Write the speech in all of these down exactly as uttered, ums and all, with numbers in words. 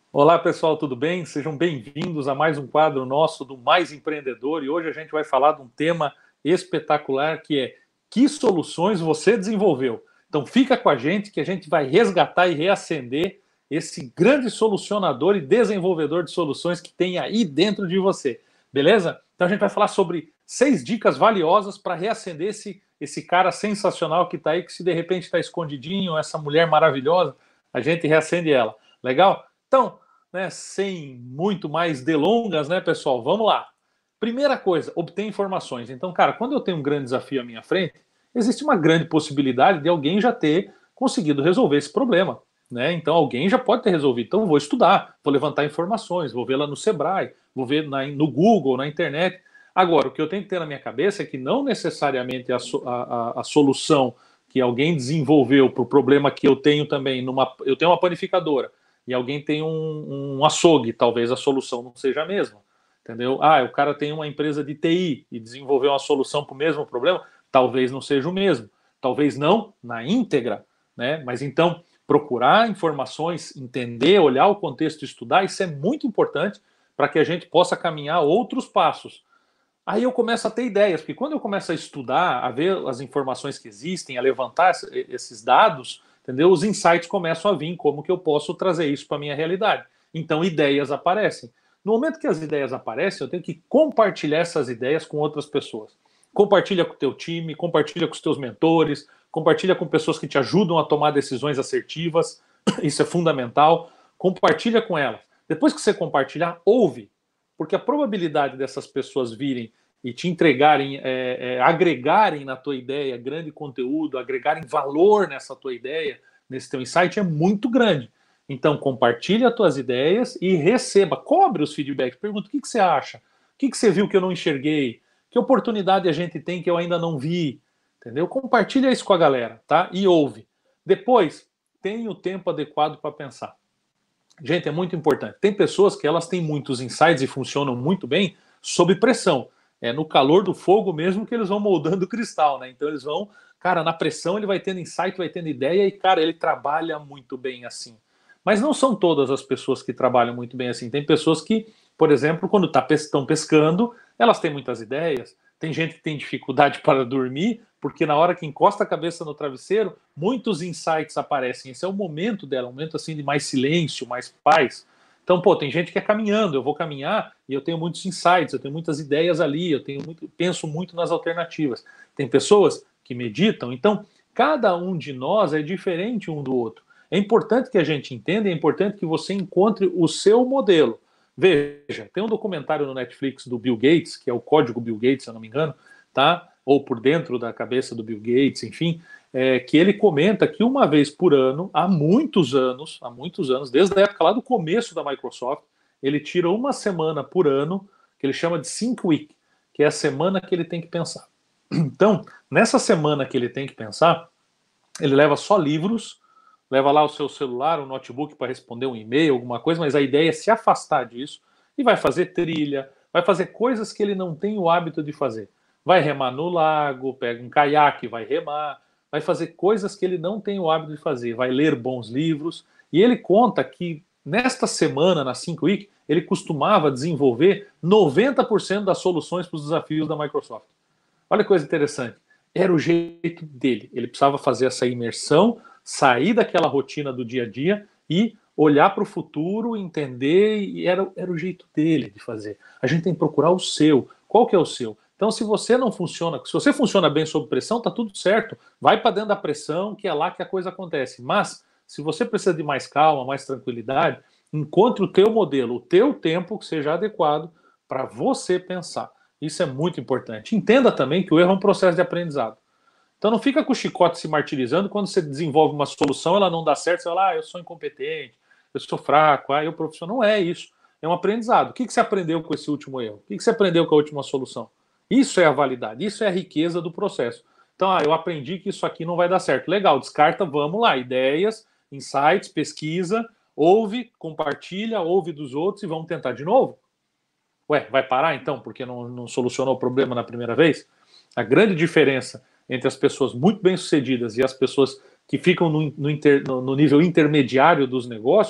Olá pessoal, tudo bem? Sejam bem-vindos a mais um quadro nosso do Mais Empreendedor e hoje a gente vai falar de um tema espetacular que é: que soluções você desenvolveu? Então fica com a gente que a gente vai resgatar e reacender esse grande solucionador e desenvolvedor de soluções que tem aí dentro de você, beleza? Então a gente vai falar sobre seis dicas valiosas para reacender esse, esse cara sensacional que está aí, que se de repente está escondidinho, essa mulher maravilhosa, a gente reacende ela. Legal? Então, né, sem muito mais delongas, né, pessoal? Vamos lá. Primeira coisa, obter informações. Então, cara, quando eu tenho um grande desafio à minha frente, existe uma grande possibilidade de alguém já ter conseguido resolver esse problema. Né? Então, alguém já pode ter resolvido. Então, eu vou estudar, vou levantar informações, vou ver lá no Sebrae, vou ver na, no Google, na internet. Agora, o que eu tenho que ter na minha cabeça é que não necessariamente a, a, a solução que alguém desenvolveu para o problema que eu tenho também, numa, eu tenho uma panificadora, e alguém tem um, um açougue, talvez a solução não seja a mesma, entendeu? Ah, o cara tem uma empresa de T I e desenvolveu uma solução para o mesmo problema, talvez não seja o mesmo, talvez não na íntegra, né? Mas então, procurar informações, entender, olhar o contexto, estudar, isso é muito importante para que a gente possa caminhar outros passos. Aí eu começo a ter ideias, porque quando eu começo a estudar, a ver as informações que existem, a levantar esses dados, entendeu? Os insights começam a vir, como que eu posso trazer isso para a minha realidade. Então, ideias aparecem. No momento que as ideias aparecem, eu tenho que compartilhar essas ideias com outras pessoas. Compartilha com o teu time, compartilha com os teus mentores, compartilha com pessoas que te ajudam a tomar decisões assertivas, isso é fundamental. Compartilha com elas. Depois que você compartilhar, ouve, porque a probabilidade dessas pessoas virem e te entregarem, é, é, agregarem na tua ideia grande conteúdo, agregarem valor nessa tua ideia, nesse teu insight, é muito grande. Então, compartilhe as tuas ideias e receba, cobre os feedbacks, pergunta o que, que você acha, o que, que você viu que eu não enxerguei, que oportunidade a gente tem que eu ainda não vi, entendeu? Compartilha isso com a galera, tá? E ouve. Depois, tenha o tempo adequado para pensar. Gente, é muito importante. Tem pessoas que elas têm muitos insights e funcionam muito bem sob pressão. É no calor do fogo mesmo que eles vão moldando o cristal, né? Então eles vão, cara, na pressão ele vai tendo insight, vai tendo ideia e, cara, ele trabalha muito bem assim. Mas não são todas as pessoas que trabalham muito bem assim. Tem pessoas que, por exemplo, quando tá, estão pescando, elas têm muitas ideias. Tem gente que tem dificuldade para dormir, porque na hora que encosta a cabeça no travesseiro, muitos insights aparecem. Esse é o momento dela, um momento assim de mais silêncio, mais paz. Então, pô, tem gente que é caminhando, eu vou caminhar e eu tenho muitos insights, eu tenho muitas ideias ali, eu tenho muito, penso muito nas alternativas. Tem pessoas que meditam, então cada um de nós é diferente um do outro. É importante que a gente entenda, é importante que você encontre o seu modelo. Veja, tem um documentário no Netflix do Bill Gates, que é o Código Bill Gates, se eu não me engano, tá? Ou por dentro da cabeça do Bill Gates, enfim, é, que ele comenta que uma vez por ano, há muitos anos, há muitos anos, desde a época lá do começo da Microsoft, ele tira uma semana por ano, que ele chama de Think Week, que é a semana que ele tem que pensar. Então, nessa semana que ele tem que pensar, ele leva só livros, leva lá o seu celular, um notebook para responder um e-mail, alguma coisa, mas a ideia é se afastar disso e vai fazer trilha, vai fazer coisas que ele não tem o hábito de fazer. Vai remar no lago, pega um caiaque, vai remar, vai fazer coisas que ele não tem o hábito de fazer, vai ler bons livros. E ele conta que nesta semana, na Think Week, ele costumava desenvolver noventa por cento das soluções para os desafios da Microsoft. Olha que coisa interessante. Era o jeito dele. Ele precisava fazer essa imersão, sair daquela rotina do dia a dia e olhar para o futuro, entender, e era, era o jeito dele de fazer. A gente tem que procurar o seu. Qual que é o seu? Então, se você não funciona, se você funciona bem sob pressão, tá tudo certo. Vai para dentro da pressão, que é lá que a coisa acontece. Mas, se você precisa de mais calma, mais tranquilidade, encontre o teu modelo, o teu tempo que seja adequado para você pensar. Isso é muito importante. Entenda também que o erro é um processo de aprendizado. Então não fica com o chicote se martirizando quando você desenvolve uma solução, ela não dá certo, você fala, ah, eu sou incompetente, eu sou fraco, ah, eu profissional. Não é isso. É um aprendizado. O que você aprendeu com esse último erro? O que você aprendeu com a última solução? Isso é a validade, isso é a riqueza do processo. Então, ah, eu aprendi que isso aqui não vai dar certo. Legal, descarta, vamos lá. Ideias, insights, pesquisa, ouve, compartilha, ouve dos outros e vamos tentar de novo. Ué, vai parar então porque não, não solucionou o problema na primeira vez? A grande diferença entre as pessoas muito bem-sucedidas e as pessoas que ficam no, no, inter, no, no nível intermediário dos negócios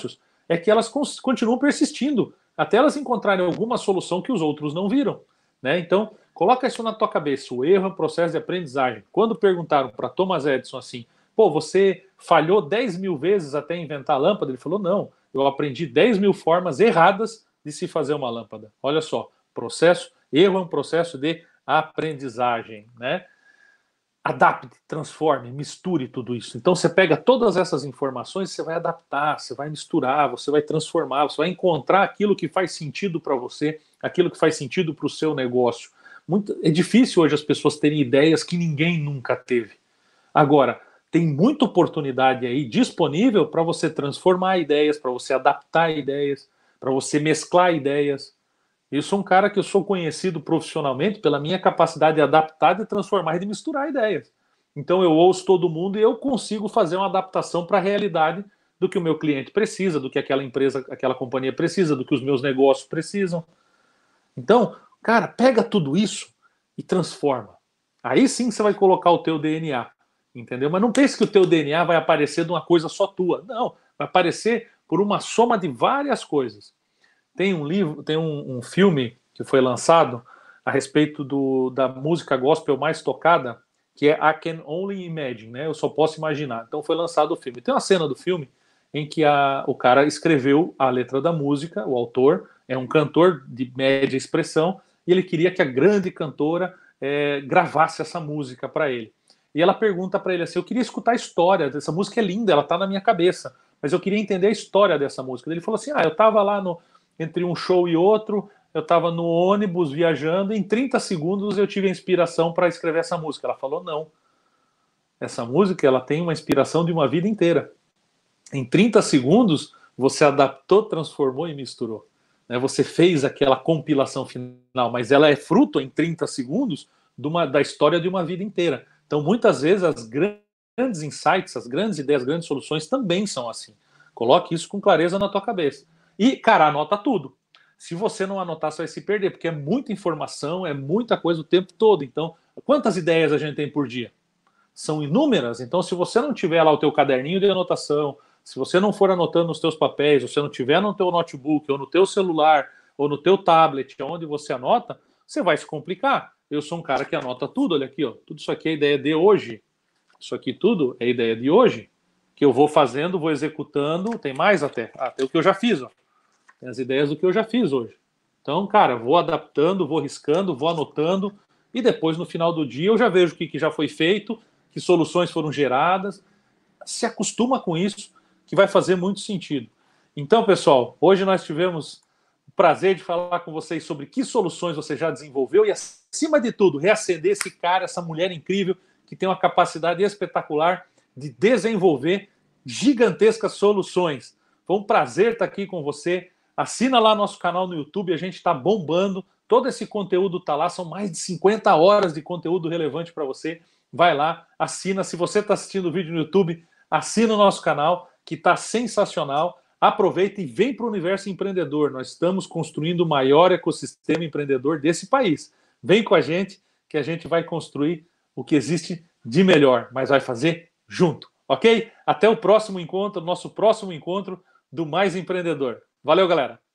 é que elas continuam persistindo até elas encontrarem alguma solução que os outros não viram, né? Então, coloca isso na tua cabeça. O erro é um processo de aprendizagem. Quando perguntaram para Thomas Edison assim, pô, você falhou dez mil vezes até inventar a lâmpada? Ele falou, não, eu aprendi dez mil formas erradas de se fazer uma lâmpada. Olha só, processo, erro é um processo de aprendizagem, né? Adapte, transforme, misture tudo isso. Então você pega todas essas informações, você vai adaptar, você vai misturar, você vai transformar, você vai encontrar aquilo que faz sentido para você, aquilo que faz sentido para o seu negócio. Muito, é difícil hoje as pessoas terem ideias que ninguém nunca teve. Agora, tem muita oportunidade aí disponível para você transformar ideias, para você adaptar ideias, para você mesclar ideias. Eu sou um cara que eu sou conhecido profissionalmente pela minha capacidade de adaptar, de transformar e de misturar ideias. Então eu ouço todo mundo e eu consigo fazer uma adaptação para a realidade do que o meu cliente precisa, do que aquela empresa, aquela companhia precisa, do que os meus negócios precisam. Então, cara, pega tudo isso e transforma. Aí sim você vai colocar o teu D N A, entendeu? Mas não pense que o teu D N A vai aparecer de uma coisa só tua. Não, vai aparecer por uma soma de várias coisas. Tem um livro, tem um, um filme que foi lançado a respeito do, da música gospel mais tocada, que é I Can Only Imagine, né? Eu só posso imaginar. Então foi lançado o filme. Tem uma cena do filme em que a, o cara escreveu a letra da música, o autor é um cantor de média expressão, e ele queria que a grande cantora é, gravasse essa música para ele. E ela pergunta para ele assim, eu queria escutar a história, essa música é linda, ela está na minha cabeça, mas eu queria entender a história dessa música. Ele falou assim, ah, eu estava lá no entre um show e outro, eu estava no ônibus viajando, e em trinta segundos eu tive a inspiração para escrever essa música. Ela falou, não. Essa música ela tem uma inspiração de uma vida inteira. Em trinta segundos, você adaptou, transformou e misturou. Você fez aquela compilação final, mas ela é fruto, em trinta segundos, de uma, da história de uma vida inteira. Então, muitas vezes, as grandes insights, as grandes ideias, as grandes soluções também são assim. Coloque isso com clareza na tua cabeça. E, cara, anota tudo. Se você não anotar, você vai se perder, porque é muita informação, é muita coisa o tempo todo. Então, quantas ideias a gente tem por dia? São inúmeras. Então, se você não tiver lá o teu caderninho de anotação, se você não for anotando nos teus papéis, se você não tiver no teu notebook, ou no teu celular, ou no teu tablet, onde você anota, você vai se complicar. Eu sou um cara que anota tudo, olha aqui, ó. Tudo isso aqui é ideia de hoje. Isso aqui tudo é ideia de hoje, que eu vou fazendo, vou executando, tem mais até. Ah, tem o que eu já fiz, ó. Tem as ideias do que eu já fiz hoje. Então, cara, vou adaptando, vou riscando, vou anotando, e depois, no final do dia, eu já vejo o que, que já foi feito, que soluções foram geradas. Se acostuma com isso, que vai fazer muito sentido. Então, pessoal, hoje nós tivemos o prazer de falar com vocês sobre que soluções você já desenvolveu e, acima de tudo, reacender esse cara, essa mulher incrível, que tem uma capacidade espetacular de desenvolver gigantescas soluções. Foi um prazer estar aqui com você. Assina lá nosso canal no YouTube, a gente está bombando. Todo esse conteúdo está lá, são mais de cinquenta horas de conteúdo relevante para você. Vai lá, assina. Se você está assistindo o vídeo no YouTube, assina o nosso canal, que está sensacional. Aproveita e vem para o universo empreendedor. Nós estamos construindo o maior ecossistema empreendedor desse país. Vem com a gente, que a gente vai construir o que existe de melhor, mas vai fazer junto, ok? Até o próximo encontro, nosso próximo encontro do Mais Empreendedor. Valeu, galera!